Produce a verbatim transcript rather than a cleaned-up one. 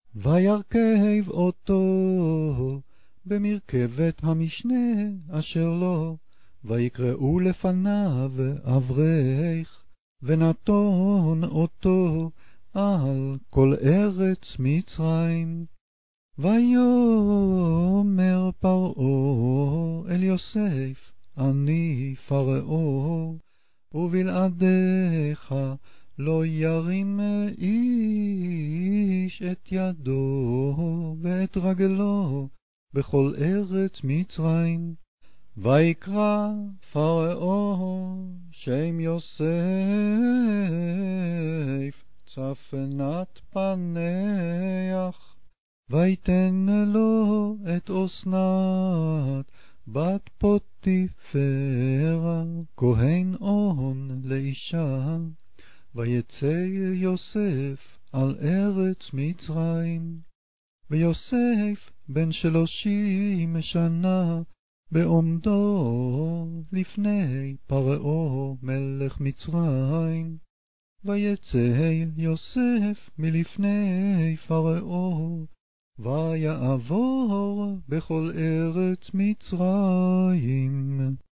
וירכב אותו במרכבת המשנה אשר לו, ויקראו לפניו אברך, ונתון אותו על כל ארץ מצרים. ויאמר פרעה אל יוסף, אני פרעה, ובלעדיך לא ירים איש את ידו ואת רגלו בכל ארץ מצרים. ויקרא פרעה שם יוסף צפנת פנח, ויתן לו את אסנת בת פוטיפרה כהן און לאישה. ויצא יוסף על ארץ מצרים. ויוסף בן שלושים שנה בעומדו לפני פרעה מלך מצרים. ויצא יוסף מלפני פרעה, ויעבור בכל ארץ מצרים.